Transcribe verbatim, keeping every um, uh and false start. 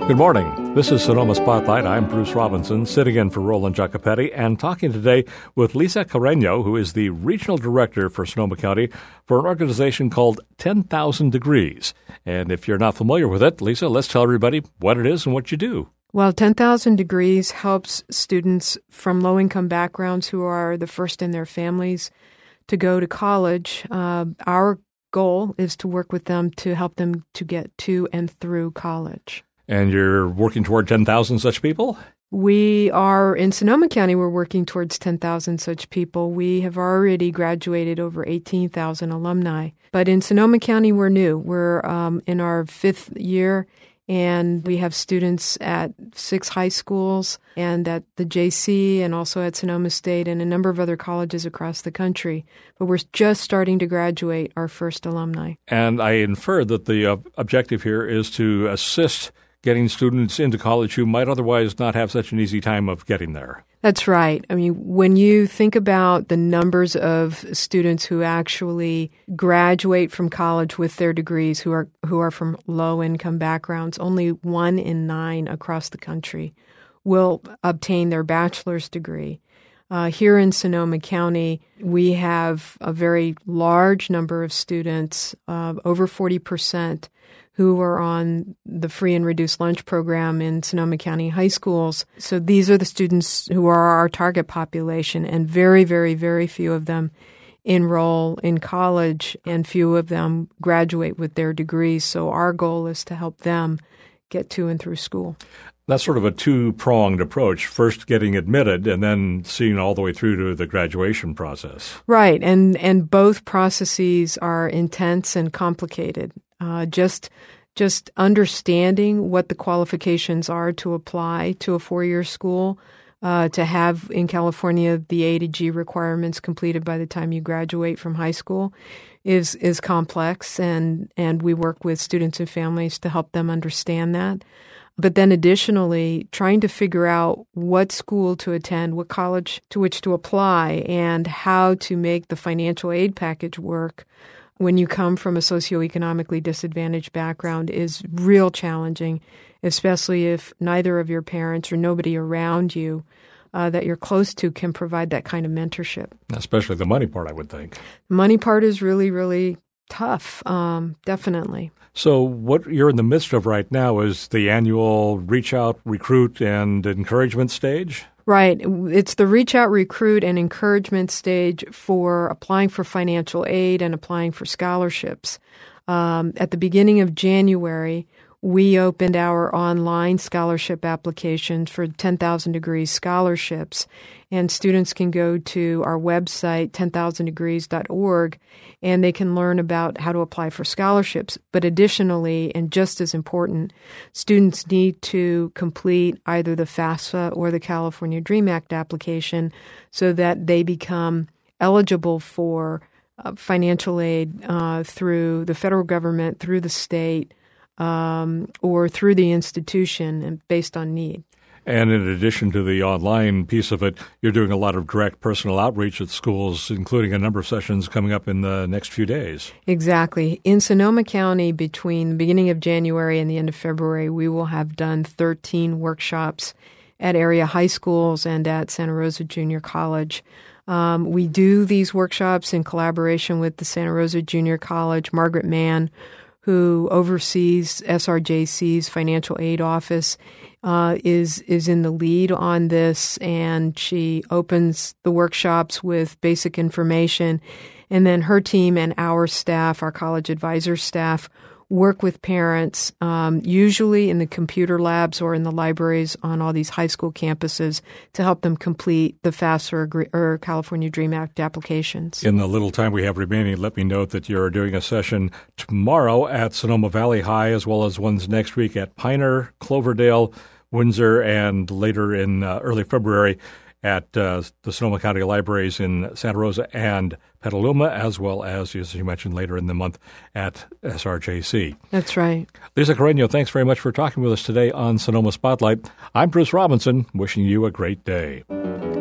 Good morning. This is Sonoma Spotlight. I'm Bruce Robinson, sitting in for Roland Jacopetti and talking today with Lisa Carreño, who is the Regional Director for Sonoma County for an organization called ten thousand Degrees. And if you're not familiar with it, Lisa, let's tell everybody what it is and what you do. Well, ten thousand Degrees helps students from low-income backgrounds who are the first in their families to go to college. Uh, our goal is to work with them to help them to get to and through college. And you're working toward ten thousand such people? We are, in Sonoma County, we're working towards ten thousand such people. We have already graduated over eighteen thousand alumni. But in Sonoma County, we're new. We're um, in our fifth year, and we have students at six high schools and at the J C and also at Sonoma State and a number of other colleges across the country. But we're just starting to graduate our first alumni. And I infer that the uh, objective here is to assist getting students into college who might otherwise not have such an easy time of getting there. That's right. I mean, when you think about the numbers of students who actually graduate from college with their degrees who are who are from low-income backgrounds, only one in nine across the country will obtain their bachelor's degree. Uh, here in Sonoma County, we have a very large number of students, uh, over forty percent, who are on the free and reduced lunch program in Sonoma County high schools. So these are the students who are our target population, and very, very, very few of them enroll in college, and few of them graduate with their degrees. So our goal is to help them get to and through school. That's sort of a two-pronged approach, first getting admitted and then seeing all the way through to the graduation process. Right, and, and both processes are intense and complicated. Uh, just just understanding what the qualifications are to apply to a four-year school, uh, to have in California the A to G requirements completed by the time you graduate from high school is is complex, and, and we work with students and families to help them understand that. But then additionally, trying to figure out what school to attend, what college to which to apply, and how to make the financial aid package work when you come from a socioeconomically disadvantaged background is real challenging, especially if neither of your parents or nobody around you uh, that you're close to can provide that kind of mentorship. Especially the money part, I would think. The money part is really, really tough, um, definitely. So what you're in the midst of right now is the annual reach out, recruit, and encouragement stage? Right. It's the reach out, recruit, and encouragement stage for applying for financial aid and applying for scholarships. Um, at the beginning of January, we opened our online scholarship applications for ten thousand Degrees scholarships, and students can go to our website, ten thousand degrees dot org, and they can learn about how to apply for scholarships. But additionally, and just as important, students need to complete either the FAFSA or the California DREAM Act application so that they become eligible for uh, financial aid uh, through the federal government, through the state, Um, or through the institution and based on need. And in addition to the online piece of it, you're doing a lot of direct personal outreach at schools, including a number of sessions coming up in the next few days. Exactly. In Sonoma County, between the beginning of January and the end of February, we will have done thirteen workshops at area high schools and at Santa Rosa Junior College. Um, we do these workshops in collaboration with the Santa Rosa Junior College. Margaret Mann, who oversees S R J C's financial aid office, uh, is is in the lead on this, and she opens the workshops with basic information. And then her team and our staff, our college advisor staff, work with parents, um, usually in the computer labs or in the libraries on all these high school campuses, to help them complete the FAFSA or, or California DREAM Act applications. In the little time we have remaining, let me note that you're doing a session tomorrow at Sonoma Valley High, as well as ones next week at Piner, Cloverdale, Windsor, and later in uh, early February at uh, the Sonoma County Libraries in Santa Rosa and Petaluma, as well as, as you mentioned, later in the month at S R J C. That's right. Lisa Carreño, thanks very much for talking with us today on Sonoma Spotlight. I'm Bruce Robinson, wishing you a great day.